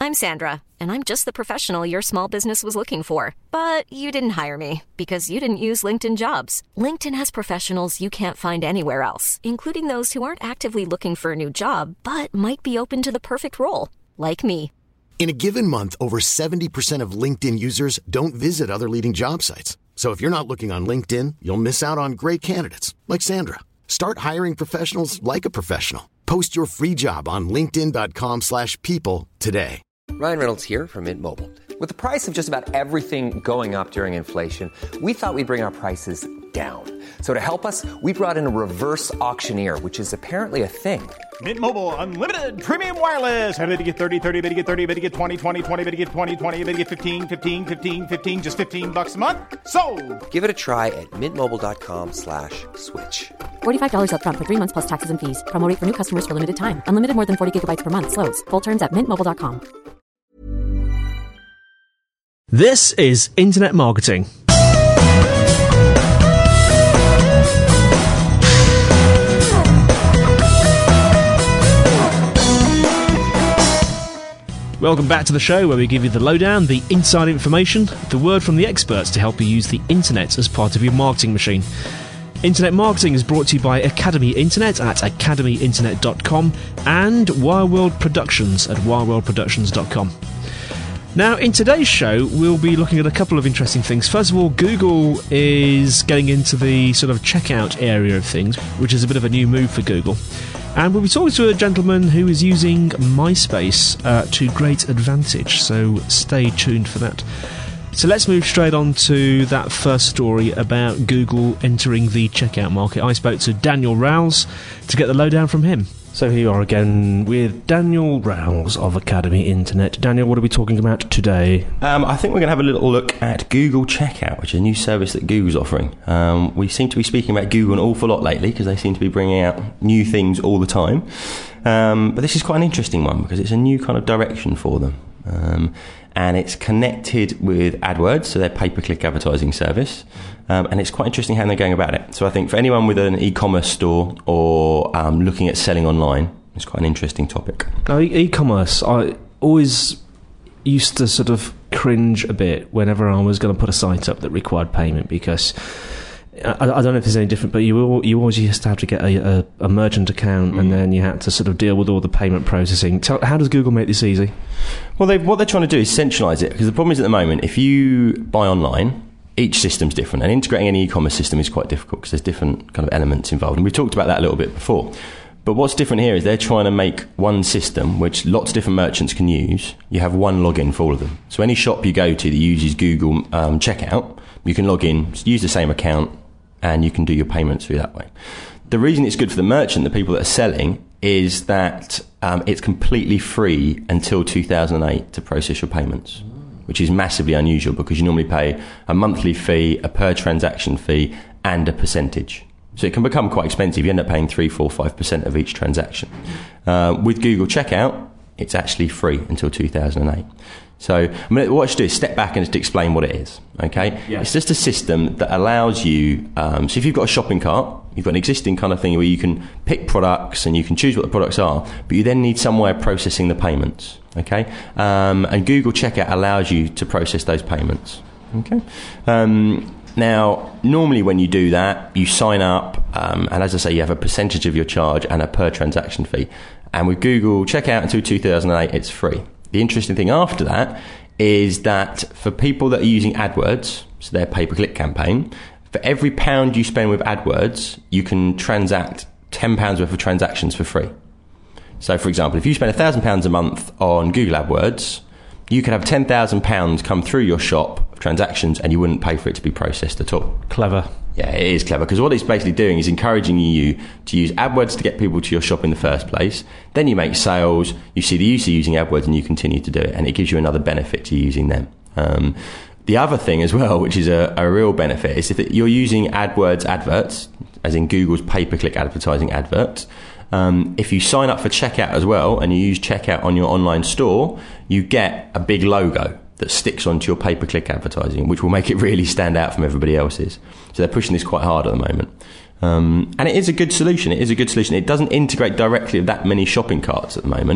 I'm Sandra, and I'm just the professional your small business was looking for. But you didn't hire me because you didn't use LinkedIn Jobs. LinkedIn has professionals you can't find anywhere else, including those who aren't actively looking for a new job, but might be open to the perfect role, like me. In a given month, over 70% of LinkedIn users don't visit other leading job sites. So if you're not looking on LinkedIn, you'll miss out on great candidates like Sandra. Start hiring professionals like a professional. Post your free job on linkedin.com/people today. Ryan Reynolds here from Mint Mobile. With the price of just about everything going up during inflation, we thought we'd bring our prices down. So to help us, we brought in a reverse auctioneer, which is apparently a thing. Mint Mobile Unlimited Premium Wireless. How to get 30, 30, how to get 30, how to get 20, 20, 20, how to get 20, 20, how to get 15, 15, 15, 15, just $15 a month? Sold! Give it a try at mintmobile.com/switch. $45 up front for 3 months plus taxes and fees. Promo rate for new customers for limited time. Unlimited more than 40 gigabytes per month. Slows full terms at mintmobile.com. This is Internet Marketing. Welcome back to the show where we give you the lowdown, the inside information, the word from the experts to help you use the internet as part of your marketing machine. Internet Marketing is brought to you by Academy Internet at academyinternet.com and Wireworld Productions at wireworldproductions.com. Now, in today's show, we'll be looking at a couple of interesting things. First of all, Google is getting into the sort of checkout area of things, which is a bit of a new move for Google. And we'll be talking to a gentleman who is using MySpace to great advantage, so stay tuned for that. So let's move straight on to that first story about Google entering the checkout market. I spoke to Daniel Rowles to get the lowdown from him. So here you are again with Daniel Rowles of Academy Internet. Daniel, what are we talking about today? I think we're going to have a little look at Google Checkout, which is a new service that Google's offering. We seem to be speaking about Google an awful lot lately because they seem to be bringing out new things all the time. But this is quite an interesting one because it's a new kind of direction for them. And it's connected with AdWords, so their pay-per-click advertising service. And it's quite interesting how they're going about it. So I think for anyone with an e-commerce store or looking at selling online, it's quite an interesting topic. Now, e-commerce, I always used to sort of cringe a bit whenever I was going to put a site up that required payment because I don't know if it's any different, but you always used to have to get a merchant account and then you had to sort of deal with all the payment processing. How does Google make this easy? Well, what they're trying to do is centralise it, because the problem is at the moment, if you buy online, each system's different, and integrating any e-commerce system is quite difficult because there's different kind of elements involved, and we've talked about that a little bit before. But what's different here is they're trying to make one system which lots of different merchants can use. You have one login for all of them. So any shop you go to that uses Google Checkout, you can log in, use the same account, and you can do your payments through that way. The reason it's good for the merchant, the people that are selling, is that it's completely free until 2008 to process your payments, which is massively unusual because you normally pay a monthly fee, a per transaction fee, and a percentage. So it can become quite expensive. You end up paying 3, 4, 5% of each transaction. With Google Checkout, it's actually free until 2008. So what I should do is step back and just explain what it is. Okay, yeah. It's just a system that allows you. So if you've got a shopping cart, you've got an existing kind of thing where you can pick products and you can choose what the products are, but you then need somewhere processing the payments. Okay, and Google Checkout allows you to process those payments. Okay. Now, normally when you do that, you sign up, and as I say, you have a percentage of your charge and a per transaction fee. And with Google Checkout until 2008, it's free. The interesting thing after that is that for people that are using AdWords, so their pay-per-click campaign, for every £1 you spend with AdWords, you can transact £10 worth of transactions for free. So, for example, if you spend £1,000 a month on Google AdWords, you could have £10,000 come through your shop of transactions and you wouldn't pay for it to be processed at all. Clever. Yeah, it is clever, because what it's basically doing is encouraging you to use AdWords to get people to your shop in the first place. Then you make sales, you see the user using AdWords and you continue to do it, and it gives you another benefit to using them. The other thing as well, which is a real benefit, is if you're using AdWords adverts, as in Google's pay-per-click advertising adverts, if you sign up for checkout as well and you use checkout on your online store, you get a big logo that sticks onto your pay-per-click advertising, which will make it really stand out from everybody else's. So they're pushing this quite hard at the moment. And it is a good solution. It doesn't integrate directly with that many shopping carts at the moment,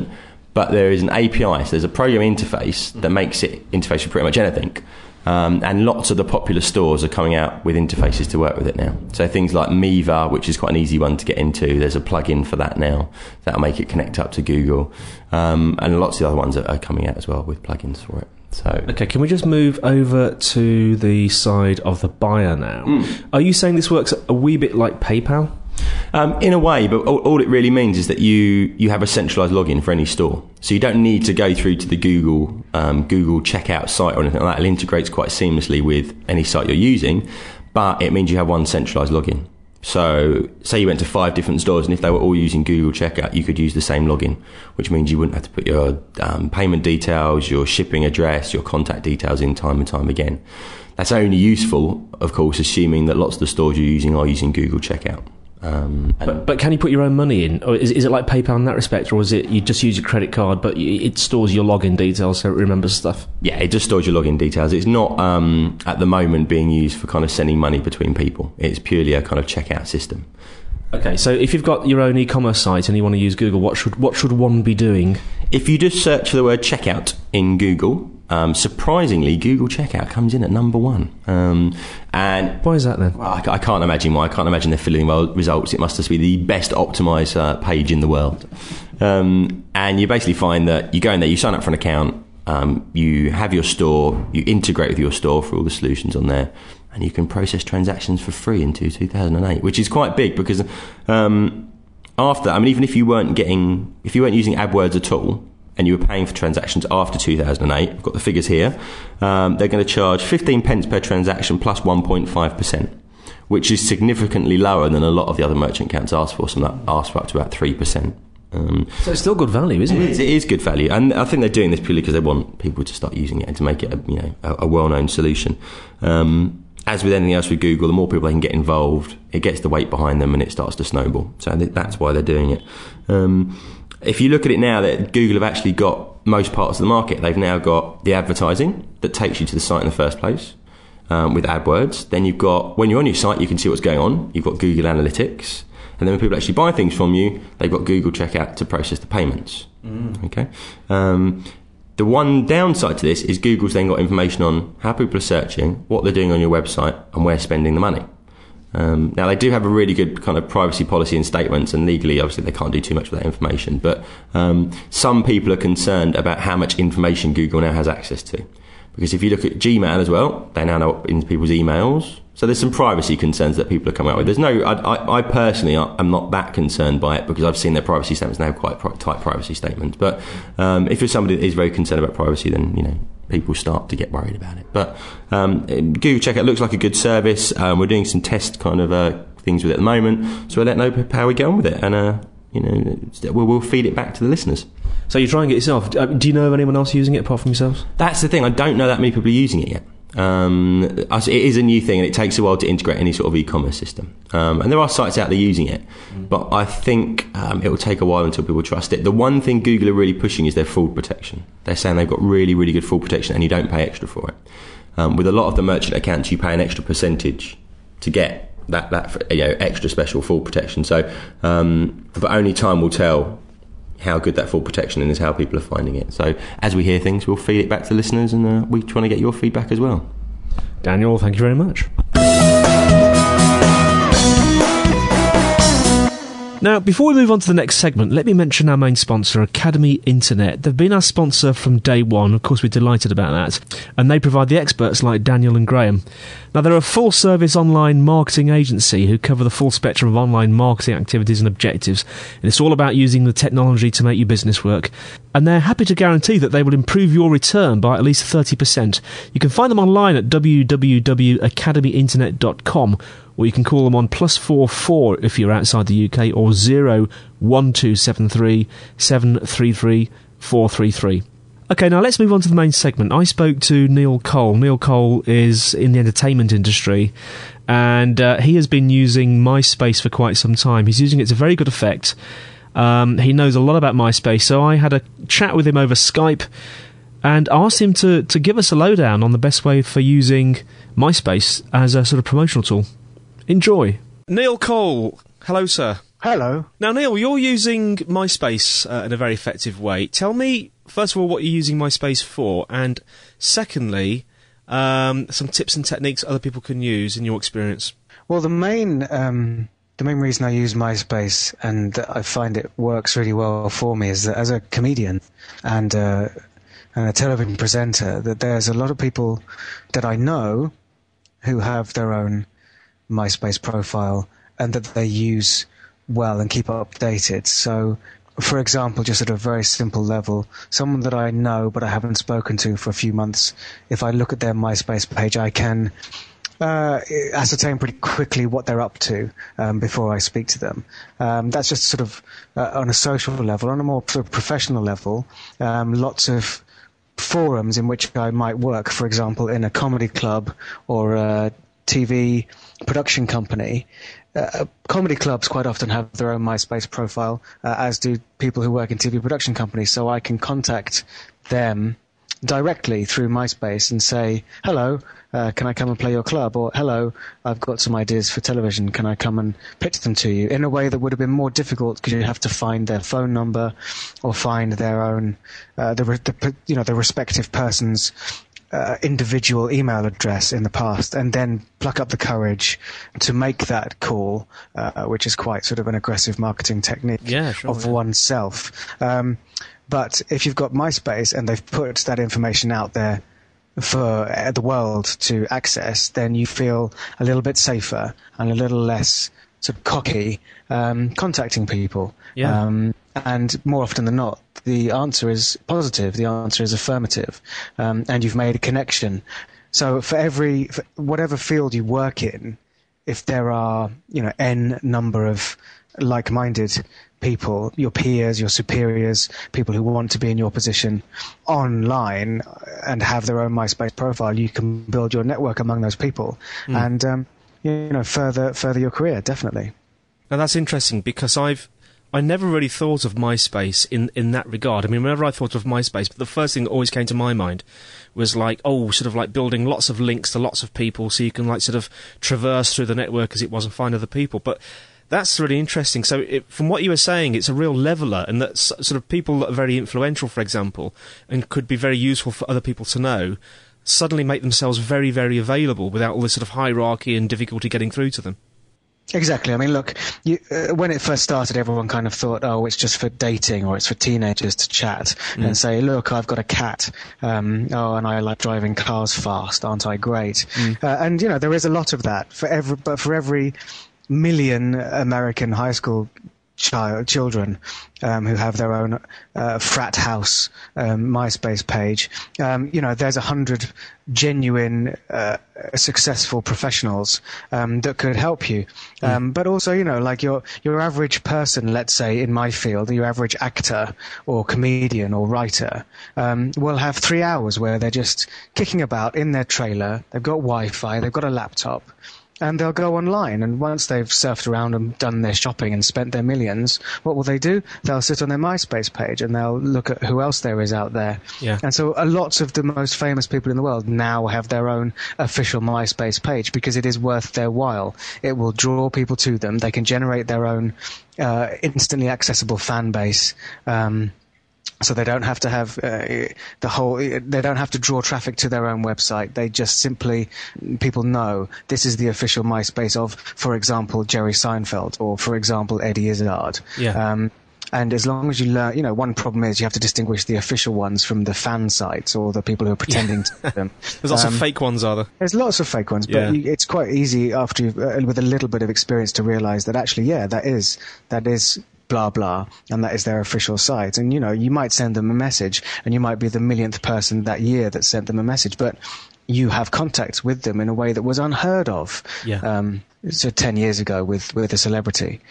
but there is an API, so there's a program interface that makes it interface for pretty much anything. And lots of the popular stores are coming out with interfaces to work with it now. So things like Miva, which is quite an easy one to get into, there's a plugin for that now that'll make it connect up to Google. And lots of the other ones are coming out as well with plugins for it. So, okay, can we just move over to the side of the buyer now? Are you saying this works a wee bit like PayPal? In a way, but all it really means is that you have a centralised login for any store. So you don't need to go through to the Google checkout site or anything like that. It integrates quite seamlessly with any site you're using, but it means you have one centralised login. So say you went to 5 different stores, and if they were all using Google Checkout, you could use the same login, which means you wouldn't have to put your payment details, your shipping address, your contact details in time and time again. That's only useful, of course, assuming that lots of the stores you're using are using Google Checkout. But can you put your own money in? Or is it like PayPal in that respect, or is it you just use your credit card but it stores your login details so it remembers stuff? Yeah, it just stores your login details. It's not at the moment being used for kind of sending money between people. It's purely a kind of checkout system. Okay, so if you've got your own e-commerce site and you want to use Google, what should one be doing? If you just search for the word checkout in Google, surprisingly, Google Checkout comes in at number 1. And why is that then? Well, I can't imagine why. I can't imagine they're filling well results. It must just be the best optimised page in the world. And you basically find that you go in there, you sign up for an account, you have your store, you integrate with your store for all the solutions on there, and you can process transactions for free into 2008, which is quite big because even if you weren't using AdWords at all, and you were paying for transactions after 2008, I've got the figures here, they're going to charge 15 pence per transaction plus 1.5%, which is significantly lower than a lot of the other merchant accounts ask for. Some that ask for up to about 3%. So it's still good value, isn't it? It is good value, and I think they're doing this purely because they want people to start using it and to make it a well-known solution. As with anything else with Google, the more people they can get involved, it gets the weight behind them and it starts to snowball. So that's why they're doing it. If you look at it now, that Google have actually got most parts of the market. They've now got the advertising that takes you to the site in the first place with AdWords. Then you've got, when you're on your site, you can see what's going on. You've got Google Analytics. And then when people actually buy things from you, they've got Google Checkout to process the payments. Okay. The one downside to this is Google's then got information on how people are searching, what they're doing on your website, and where spending the money. Now, they do have a really good kind of privacy policy and statements, and legally, obviously, they can't do too much with that information. But some people are concerned about how much information Google now has access to. Because if you look at Gmail as well, they now know into people's emails. So there's some privacy concerns that people are coming out with. I personally am not that concerned by it because I've seen their privacy statements and they have quite tight privacy statements. But if you're somebody that is very concerned about privacy, then, people start to get worried about it. But Google Checkout looks like a good service. We're doing some test kind of things with it at the moment. So we'll let know how we get on with it. And, we'll feed it back to the listeners. So you're trying it yourself. Do you know of anyone else using it apart from yourselves? That's the thing. I don't know that many people are using it yet. It is a new thing and it takes a while to integrate any sort of e-commerce system. And there are sites out there using it, but I think it will take a while until people trust it. The one thing Google are really pushing is their fraud protection. They're saying they've got really, really good fraud protection and you don't pay extra for it. With a lot of the merchant accounts, you pay an extra percentage to get that extra special fraud protection. So, but only time will tell how good that full protection is, how people are finding it. So as we hear things, we'll feed it back to listeners, and we're trying to get your feedback as well. Daniel, thank you very much. Now, before we move on to the next segment, let me mention our main sponsor, Academy Internet. They've been our sponsor from day one. Of course, we're delighted about that. And they provide the experts like Daniel and Graham. Now, they're a full-service online marketing agency who cover the full spectrum of online marketing activities and objectives. And it's all about using the technology to make your business work. And they're happy to guarantee that they will improve your return by at least 30%. You can find them online at www.academyinternet.com, or you can call them on +44 if you're outside the UK, or 01273 733 433. OK, now let's move on to the main segment. I spoke to Neil Cole. Neil Cole is in the entertainment industry, and he has been using MySpace for quite some time. He's using it to very good effect. He knows a lot about MySpace, so I had a chat with him over Skype and asked him to give us a lowdown on the best way for using MySpace as a sort of promotional tool. Enjoy. Neil Cole, hello, sir. Hello. Now, Neil, you're using MySpace in a very effective way. Tell me, first of all, what you're using MySpace for, and secondly, some tips and techniques other people can use in your experience. Well, the main reason I use MySpace, and I find it works really well for me, is that as a comedian and a television presenter, that there's a lot of people that I know who have their own MySpace profile and that they use well and keep updated. So, for example, just at a very simple level, someone that I know but I haven't spoken to for a few months, if I look at their MySpace page, I can ascertain pretty quickly what they're up to before I speak to them. That's just sort of on a social level. On a more sort of professional level, lots of forums in which I might work, for example, in a comedy club or a TV production company. Comedy clubs quite often have their own MySpace profile, as do people who work in TV production companies, so I can contact them directly through MySpace and say, hello, can I come and play your club? Or, hello, I've got some ideas for television, can I come and pitch them to you? In a way that would have been more difficult because you'd have to find their phone number or find their own, the respective person's individual email address in the past, and then pluck up the courage to make that call, which is quite sort of an aggressive marketing technique of oneself. But if you've got MySpace and they've put that information out there for the world to access, then you feel a little bit safer and a little less sort of cocky contacting people. And more often than not, the answer is positive, the answer is affirmative, and you've made a connection. So for whatever field you work in, if there are, N number of like-minded people, your peers, your superiors, people who want to be in your position online and have their own MySpace profile, you can build your network among those people and, further your career, definitely. Now that's interesting because I never really thought of MySpace in that regard. I mean, whenever I thought of MySpace, the first thing that always came to my mind was sort of like building lots of links to lots of people so you can like sort of traverse through the network as it was and find other people. But that's really interesting. So from what you were saying, it's a real leveller, and that sort of people that are very influential, for example, and could be very useful for other people to know, suddenly make themselves very, very available without all this sort of hierarchy and difficulty getting through to them. Exactly. I mean, look, when it first started, everyone kind of thought, oh, it's just for dating or it's for teenagers to chat and say, look, I've got a cat. And I like driving cars fast. Aren't I great? And, there is a lot of that but for every million American high school children who have their own frat house MySpace page, there's 100 genuine successful professionals that could help you. But also, like your average person, let's say in my field, your average actor or comedian or writer will have 3 hours where they're just kicking about in their trailer. They've got Wi-Fi, they've got a laptop, and they'll go online, and once they've surfed around and done their shopping and spent their millions, what will they do? They'll sit on their MySpace page and they'll look at who else there is out there. Yeah. And so lots of the most famous people in the world now have their own official MySpace page because it is worth their while. It will draw people to them. They can generate their own instantly accessible fan base. So they don't have to have they don't have to draw traffic to their own website. They just simply, people know this is the official MySpace of, for example, Jerry Seinfeld or, for example, Eddie Izzard. Yeah. And as long as you learn, one problem is you have to distinguish the official ones from the fan sites or the people who are pretending to them. There's lots of fake ones, are there? There's lots of fake ones, but it's quite easy after with a little bit of experience to realize that actually, that is blah blah, and that is their official site. And you might send them a message, and you might be the millionth person that year that sent them a message, but you have contact with them in a way that was unheard of. So 10 years ago with a celebrity.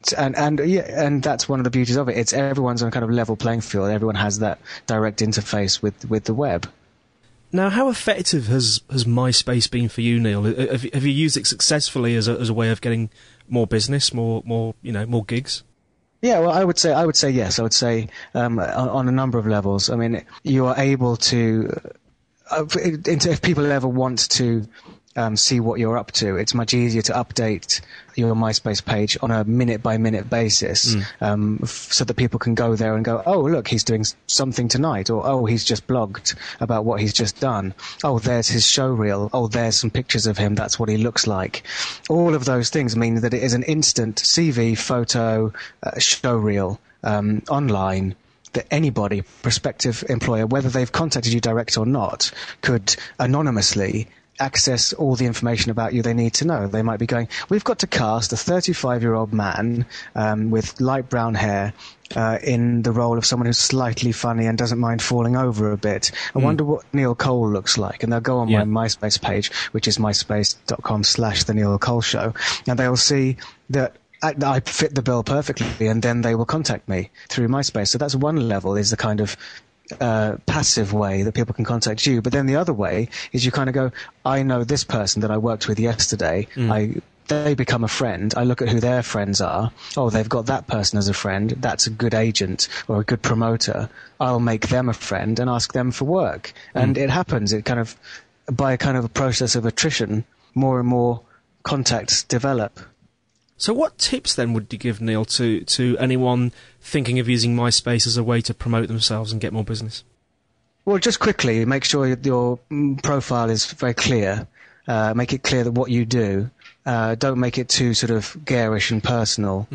And that's one of the beauties of it. It's everyone's on a kind of level playing field. Everyone has that direct interface with the web. Now, how effective has MySpace been for you, Neil? Have you used it successfully as a way of getting more business, more gigs? Yeah, well, I would say yes. I would say on a number of levels. I mean, you are able to, if people ever want to see what you're up to. It's much easier to update your MySpace page on a minute-by-minute basis, so that people can go there and go, oh, look, he's doing something tonight, or oh, he's just blogged about what he's just done. Oh, there's his show reel. Oh, there's some pictures of him. That's what he looks like. All of those things mean that it is an instant CV, photo, show reel online that anybody, prospective employer, whether they've contacted you direct or not, could anonymously access all the information about you they need to know. They might be going, we've got to cast a 35-year-old man with light brown hair in the role of someone who's slightly funny and doesn't mind falling over a bit. I wonder what Neil Cole looks like. And they'll go on my MySpace page, which is myspace.com/The Neil Cole Show, and they'll see that I fit the bill perfectly, and then they will contact me through MySpace. So that's one level, is the kind of passive way that people can contact you. But then the other way is you kind of go, I know this person that I worked with yesterday. They become a friend. I look at who their friends are. Oh, they've got that person as a friend. That's a good agent or a good promoter. I'll make them a friend and ask them for work. And it happens. It kind of, by a kind of a process of attrition, more and more contacts develop. So what tips then would you give, Neil, to anyone thinking of using MySpace as a way to promote themselves and get more business? Well, just quickly, make sure your profile is very clear. Make it clear that what you do. Don't make it too sort of garish and personal.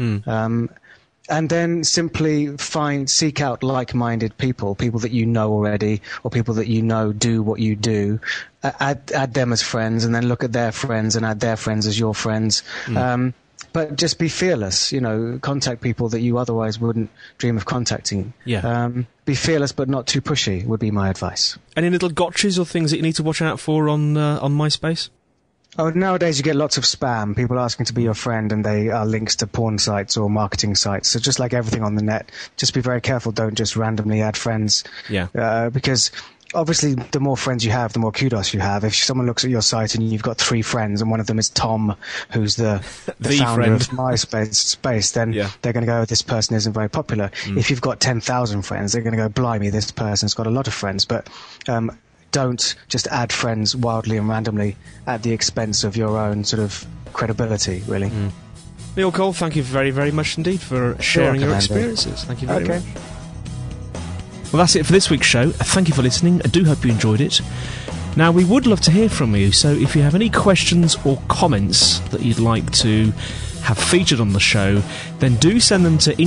And then simply seek out like-minded people that you know already, or people that you know do what you do. Add them as friends, and then look at their friends and add their friends as your friends. But just be fearless, contact people that you otherwise wouldn't dream of contacting. Be fearless but not too pushy would be my advice. Any little gotchas or things that you need to watch out for on MySpace? Oh, nowadays you get lots of spam, people asking to be your friend, and they are links to porn sites or marketing sites. So just like everything on the net, just be very careful. Don't just randomly add friends. Because obviously the more friends you have, the more kudos you have. If someone looks at your site and you've got 3 friends and one of them is Tom, who's the founder friend of MySpace, then they're going to go, this person isn't very popular. If you've got 10,000 friends, they're going to go, blimey, this person's got a lot of friends. But don't just add friends wildly and randomly at the expense of your own sort of credibility, really. Neil Cole, thank you very, very much indeed for sharing your experiences. Thank you very much. Well, that's it for this week's show. Thank you for listening. I do hope you enjoyed it. Now, we would love to hear from you, so if you have any questions or comments that you'd like to have featured on the show, then do send them to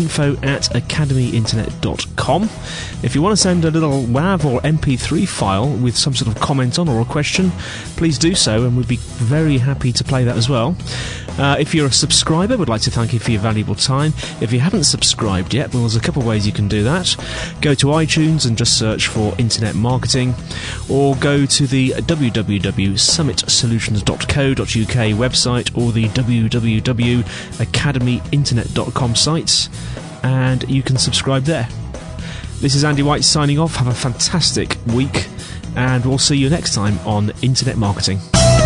info@academyinternet.com. If you want to send a little WAV or MP3 file with some sort of comment on or a question, please do so, and we'd be very happy to play that as well. If you're a subscriber, we'd like to thank you for your valuable time. If you haven't subscribed yet, well, there's a couple of ways you can do that. Go to iTunes and just search for Internet Marketing, or go to the www.summitsolutions.co.uk website or the www.academyinternet.com sites, and you can subscribe there. This is Andy White signing off. Have a fantastic week, and we'll see you next time on Internet Marketing.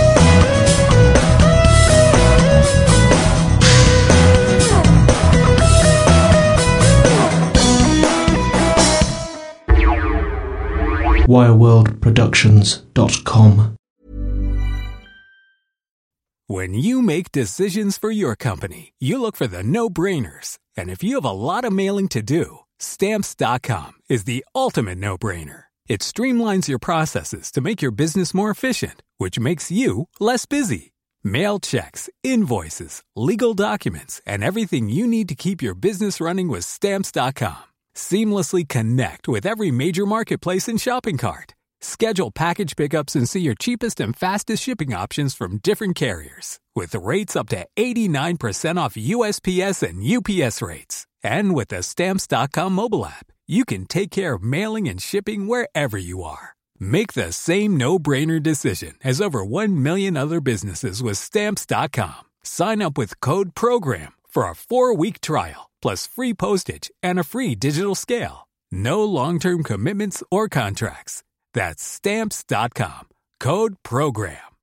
WireWorldProductions.com. When you make decisions for your company, you look for the no-brainers. And if you have a lot of mailing to do, Stamps.com is the ultimate no-brainer. It streamlines your processes to make your business more efficient, which makes you less busy. Mail checks, invoices, legal documents, and everything you need to keep your business running with Stamps.com. Seamlessly connect with every major marketplace and shopping cart. Schedule package pickups and see your cheapest and fastest shipping options from different carriers, with rates up to 89% off USPS and UPS rates. And with the Stamps.com mobile app, you can take care of mailing and shipping wherever you are. Make the same no-brainer decision as over 1 million other businesses with Stamps.com. Sign up with code PROGRAM for a 4-week trial, plus free postage and a free digital scale. No long-term commitments or contracts. That's Stamps.com. Code PROGRAM.